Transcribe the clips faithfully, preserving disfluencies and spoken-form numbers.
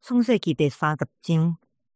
创世纪第三十章，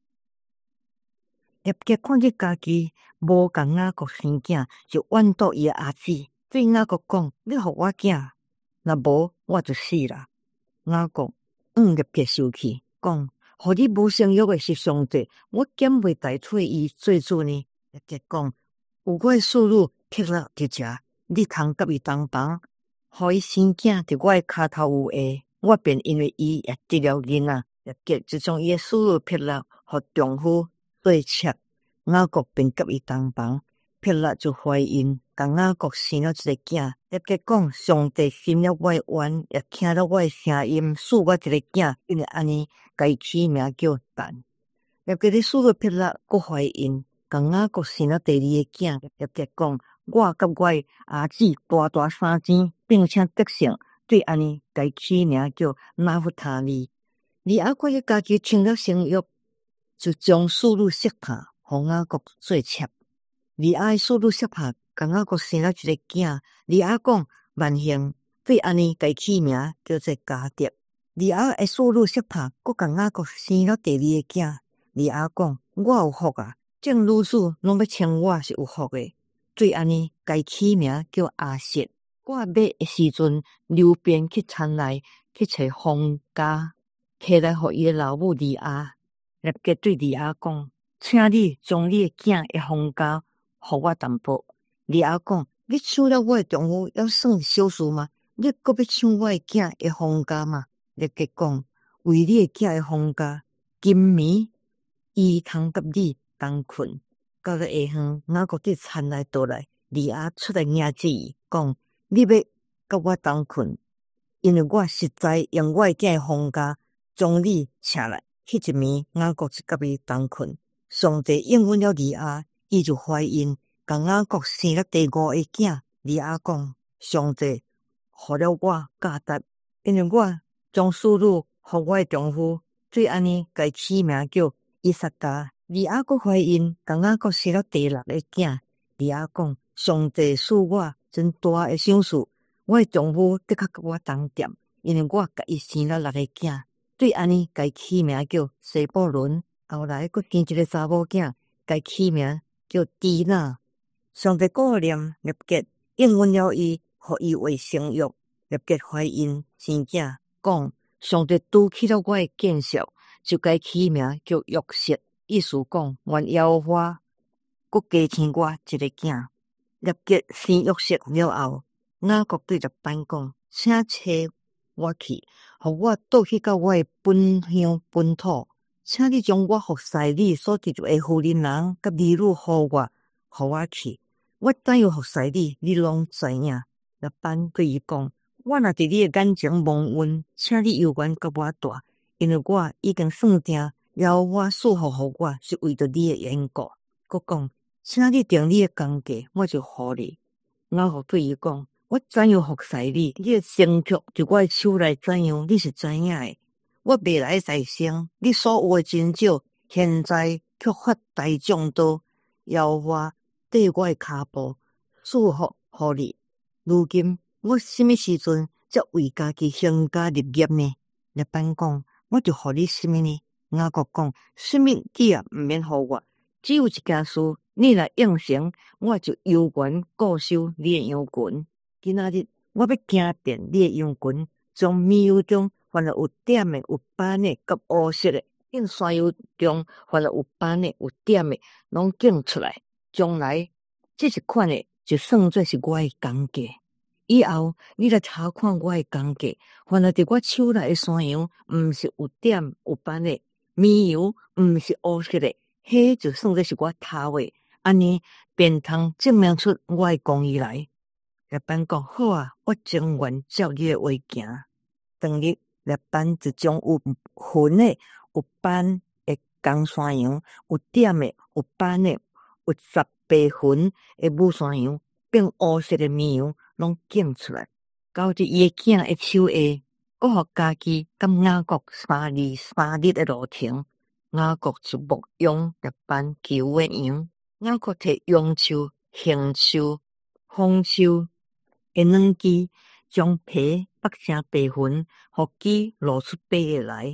叶杰看见家己无共雅各生囝，就怨妒伊诶阿姊，对雅各讲：“你互我囝，若无我就死啦。”雅各嗯叶杰生气，讲：“互你无生育诶是上帝，我减袂代替伊做主呢？”叶杰讲：“有我诶侍女撇了伫遮，你通甲伊同房，互伊生囝伫我诶骹头有下，我便因为伊也得了囡仔。”叶杰就将伊诶侍女撇了，互丈夫做妾。雅各便甲伊同房，撇了就怀孕，甲雅各生了一个囝。叶杰讲：“上帝心了我诶愿，也听了我诶声音，赐我一个囝，因为安尼，甲伊起名叫但。”叶杰的侍女撇了，阁怀孕，甲雅各生了第二个囝。叶杰讲：“我甲我诶儿子大大生钱，并且得胜，对安尼，甲伊起名叫拿弗他利。”利亚看见家己穿了生育，就将侍女色帕，互雅各做妾。利亚的侍女色帕，甲雅各生了一个囝。利亚讲：“万幸，对安尼，家起名叫做迦得。”利亚的侍女色帕，阁甲雅各生了第二个囝。利亚讲：“我有福啊！众女子拢要称我是有福的。”对安尼，家起名叫阿瑟。过尾的时阵，流便去田内去找方家。摕来互伊诶老母利亚，叶杰对利亚讲：“请你将你诶囝诶封家，互我淡薄。”利亚讲：“你抢了我诶丈夫，要算小事吗？你阁要抢我诶囝诶封家吗？”叶杰讲：“为你诶囝诶封家，今暝伊通甲你同困。”到了下昏，雅各伫田内倒来，利亚出来迎接伊，讲：“你要甲我同困，因为我实在用我诶囝诶封家。”将你请来，迄一暝，雅各就甲伊同困。上帝应允了利亚，伊就怀孕，甲雅各生了第五个囝。利亚讲：“上帝予了我价值，因为我将侍女互我的丈夫，对安尼，家起名叫以撒加。”利亚阁怀孕，甲雅各生了第六个囝。利亚讲：“上帝赐我真大诶赏赐，我的丈夫的确甲我同店，因为我甲伊生了六个囝。”对安尼，家起名叫西布伦。后来，阁生一个查某囝，家起名叫蒂娜。上帝顾念叶杰，应允了伊，互伊为生育。叶杰怀孕生囝，讲：“上帝拄起了我诶见识，就该起名叫约瑟。”意思讲，愿耶和华阁加添我一个囝。叶杰生约瑟了后，雅各对着班讲：“请找我去。”互我倒去到我诶本乡本土，请你将我服侍你所得诶妇人人甲儿女互我，互我去。我怎样服侍你，你拢知影。拉班对伊讲：“我若伫你诶眼前蒙恩，请你有缘甲我住，因为我已经算定，了我赐福互我是为着你诶缘故。”佮讲：“请你定你诶工价，我就互你。”雅各对伊讲：“我怎样服侍你？你的身躯伫我的手内怎样？你是知影的。我未来在生，你所有的真少，现在却发大众多，要我缀我的骹步，祝福互你。如今我什么时阵才为家己兴家立业呢？”拉班讲：“我就互你什么呢？”雅各讲：“什么你也毋免互我，只有一件事，你若应承，我就有缘固守你的羊群。今仔日我要行遍你的羊群，从绵油中凡了有点的、有斑的、甲乌色的，并山油中凡了有斑的、有点的，拢拣出来。将来这一款的，就算作是我的工价。以后你来查看我的工价，凡了伫我手内的山羊，毋是有点有斑的，绵油毋是乌色的，迄就算作是我偷的。安尼便通证明出我的公义来。”列班讲：“好啊，我情愿照你的话行。”当日列班就将有痕的、有斑的公山羊、有点的、有斑的、有十白痕的母山羊，并乌色的绵羊，拢拣出来，交伫伊的囝的手下，搁互家己甲雅各三日三日的路程。雅各就牧养列班求的羊。雅各摕杨树、杏树、枫树的软枝，将皮剥成白痕，互枝露出白的来，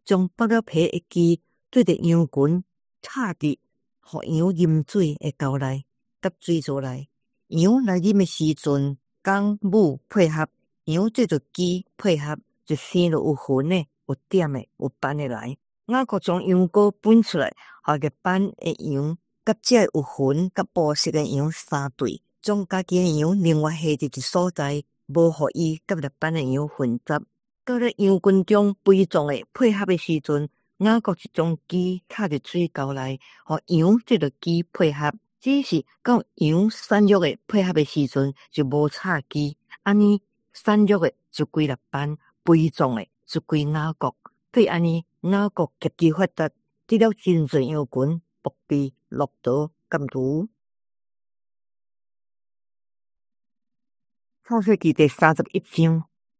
将剥了皮的鸡对着羊群插伫互羊饮水的沟内，甲水槽内。羊来啉的时阵，公母配合，羊对着鸡配合，就生了有魂的、有点的、有斑的来。雅各将羊羔分出来，互入斑的羊甲这有魂甲无色的羊三对，将家己的羊另外下伫一所在，无互伊甲入斑的羊混杂。到了羊群中肥壮的配合的时阵，雅各就将鸡插入水沟内，互羊对着鸡配合。只是到羊瘦弱的配合的时阵，就无插鸡。安尼瘦弱的就归入斑，肥壮的就归雅各。对安尼，雅各极其发达，得了真侪羊群、仆婢、骆驼、甘牛。创世纪第三十一章。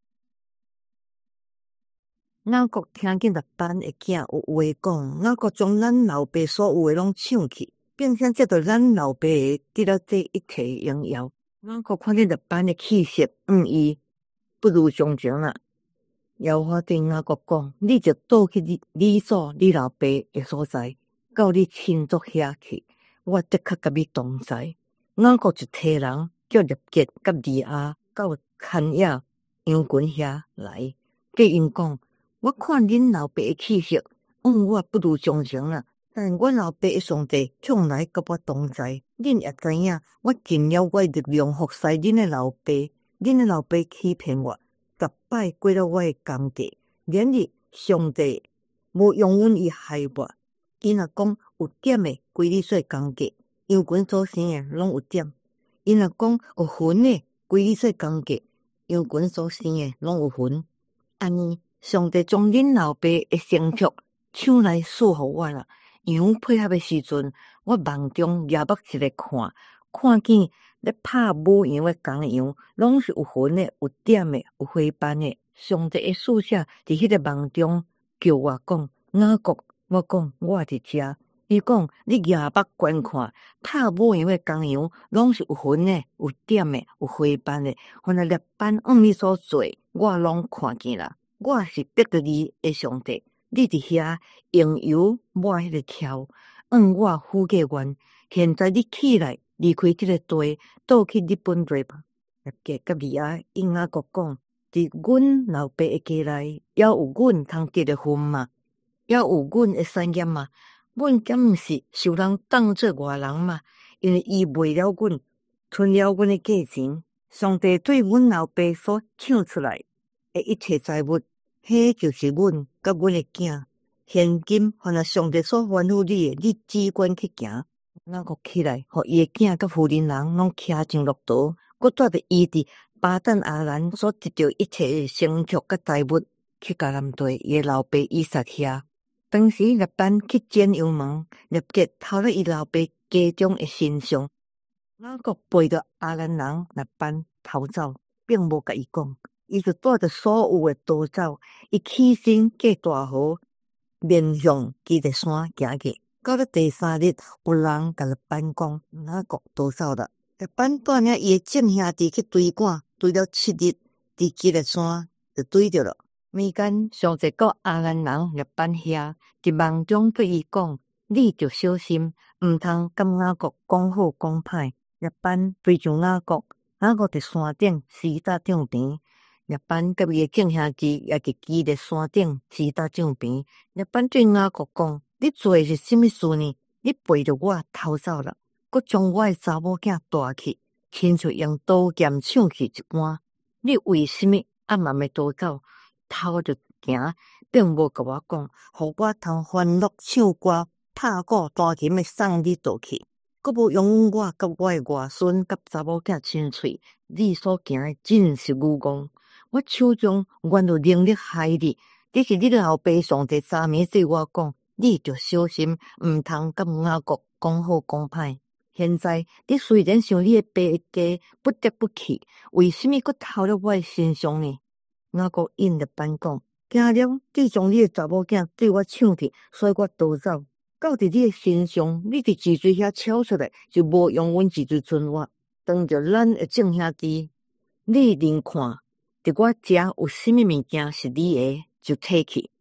雅各听见入班的囝有话讲，雅各将咱老爸所有的拢抢去，并且接到咱老爸的得了这一切荣耀。雅各看见入班的气息，嗯，伊不如从前啦。耶和华对雅各讲：“你就倒去你你所你老爸的所在，到你亲族遐去。我的确甲你同在。”雅各就替人叫入结甲利亚到牵野羊群遐来，对因讲：“我看恁老爸的气息，嗯，我不如从前啦。但我老爸的上帝向来甲我同在。恁也知影，我尽了我的力量服侍恁的老爸。恁的老爸欺骗我。”十摆过了我的工价，连日上帝无用阮伊害我。伊若讲有点的归你做工价，羊群所生的拢有点；伊若讲有魂的归你做工价，羊群所生的拢有魂。安尼，上帝将恁老爸的牲畜抢来赐互我啦。羊配合的时阵，我梦中夜目一个看，看见咧拍母羊的公羊，拢是有魂的、有点的、有花斑的。上帝的使者伫迄个梦中叫我讲：“雅各，我讲我伫遮。”伊讲：“你夜目观看，拍母羊的公羊，拢是有魂的、有点的、有花斑的。凡来列斑按你所做，我拢看见啦。我是得着你的上帝，你伫遐用油抹迄个条，按我呼过愿。现在你起来。”离开这个地，倒去日本地吧。入家甲利亚因雅各讲：伫阮老爸的家内，也有阮通得的份嘛，也有阮的产业嘛。阮敢毋是受人当做外人嘛？因为伊卖了阮，吞了阮的价钱。上帝对阮老爸所抢出来的一切财物，迄就是阮甲阮的囝。现今凡是上帝所吩咐你的，你只管去行。雅各起来，互伊的囝甲妇人人拢骑上骆驼，佮带着伊伫巴旦阿兰所得到一切的牲畜甲财物，去迦南地伊的老爸以撒遐。当时列班去捡羊毛，列结偷了伊老爸家中的神像。雅各背着阿兰人列班逃走，并无甲伊讲，伊就带着所有的逃走。伊起身过大河，面向基列山行去。到了第三日，有人甲列班讲：“雅各逃走了。”列班带领伊的众兄弟去追赶，追了七日，伫基列山就追着了。暝间，上帝到阿兰人列班遐，伫梦中对伊讲：“你着小心，毋通甲雅各讲好讲歹。”列班追上雅各，雅各伫山顶厮打帐边。列班甲伊的众兄弟也伫基列山顶厮打帐边。列班对雅各讲：“你做的是什么事呢？你背着我逃走了，佮将我的查某囝带去，亲像用刀剑抢去一般。你为什么暗暗的逃走，偷着行，并无甲我讲，互我通欢乐唱歌、拍鼓、弹琴的送你倒去，佮无用我甲我的外孙甲查某囝亲嘴。你所行的真是愚妄！我手中原有能力害你，这是你老爸上帝昨暝对我讲。”你着小心，毋通甲雅各讲好讲歹。现在你虽然想你的爸的家不得不去，为什么佫偷了我的身上呢？雅各应列班讲：惊了，你将你的查某囝对我抢去，所以我逃走。到伫你的身上，你伫脊椎遐超出来，就无用阮脊椎存活。当着咱的众兄弟，你另看，伫我遮有什么物件是你的，就摕去。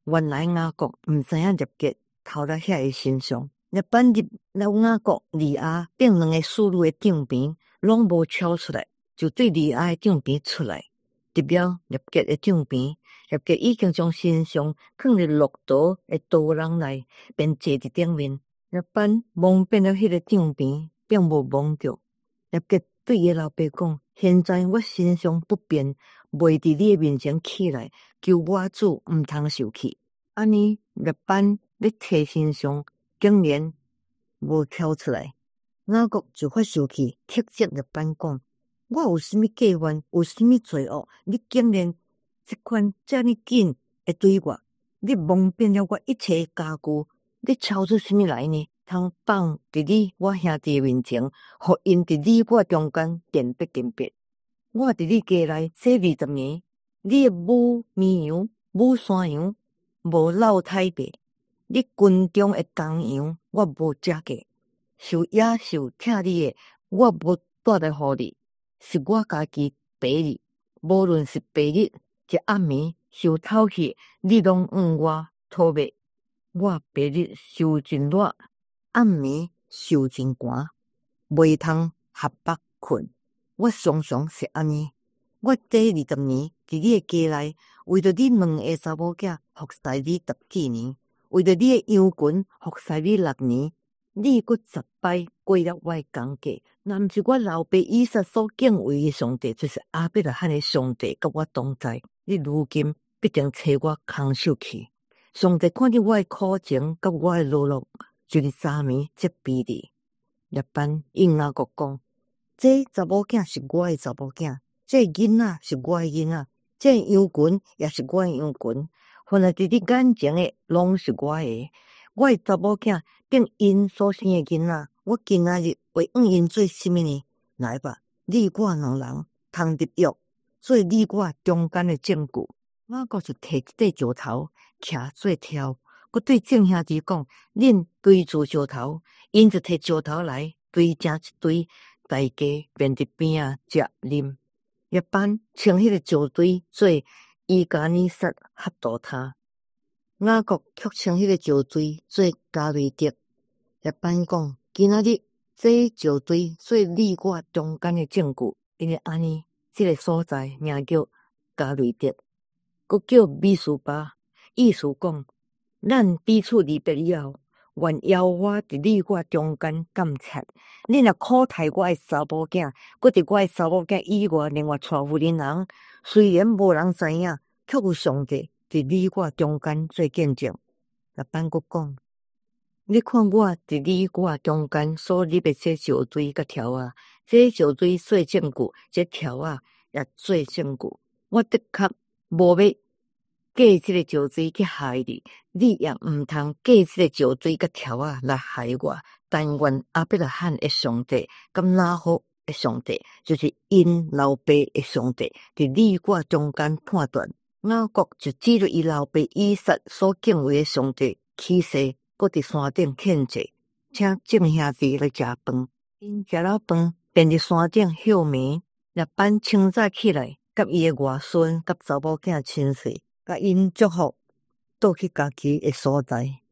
原来雅各毋知影入结头在遐个身上，日本入了雅各利亚并两个侍女的帐边，拢无超出来，就对利亚的帐边出来，入了入结的帐边。入结已经将身上放入骆驼的刀囊内，便坐伫顶面。日本望遍了迄个帐边，并无望着。入结对伊老爸讲：现在我身上不便，袂伫你的面前起来，求我主毋通受气。安尼日本咧摕身上，竟然无挑出来。雅各就发生气，斥责日本讲：我有啥物计怨，有啥物罪恶？你竟然这款遮尔紧会对我？你蒙骗了我一切家具，你抄出啥物来呢？通放伫你我兄弟面前，互因伫你我中间辨别辨别。我伫你家内这二十年，你的母绵羊、母山羊无落胎白，你军中的公羊我无食过，受野兽疼你的，我无带来互你，是我家己白日，无论是白日。一暗暝受透气，你拢往我讨卖。我白日受真热，暗暝受真寒，袂通合腹困。我常常是安尼。我第二十年伫你的家内，为着你两个查某囝服侍你十几年，为着你的羊群服侍你六年，你阁十摆过了我的工价。若毋是我老爸以撒所敬畏的上帝，就是亚伯拉罕的上帝，甲我同在。你如今必定找我空手去。上帝看见我的苦情，甲我的劳碌，就是昨暝责备你。日本应雅各讲：这查某囝是我的查某囝，这囡仔是我的囡仔，这羊群也是我的羊群。凡来伫你眼前的，拢是我的。我的查某囝并因所生的囡仔，我今仔日会用因做什么呢？来吧，你我两人通入约。做你我中间的证据，雅各就摕一块石头徛做条，佮对众兄弟讲：恁堆住石头，因就摕石头来堆成一堆，大家便伫边仔食啉。日本称迄个石堆做伊加尼撒哈多塔，雅各却称迄个石堆做加瑞德。日本讲：今仔日这石堆做你我中间的证据，因为安尼。这个所在名叫加瑞德，佮叫米斯巴，意思讲，咱彼此离别以后，愿邀我伫你我中间监察。你若苦待我的查某囝，佮伫我的查某囝以外另外娶妇人人，虽然无人知影，却有上帝伫你我中间做见证。日本佮讲，你看我伫你我中间所立的这石堆甲条啊。这石堆做证据，这条啊也做证据。我的确无要借这个石堆去害你，你也毋通借这个石堆甲条啊来害我。但愿亚伯拉罕的上帝，甲拿霍的上帝，就是因老爸的上帝，伫你我中间判断。雅各就指着伊老爸以撒所敬畏的上帝起誓，搁伫山顶献祭，请众兄弟来食饭。因食了饭。便伫山顶休眠，日本清早起来，甲伊的外孙、甲查某囝亲戚，甲因祝福，倒去家己的所在。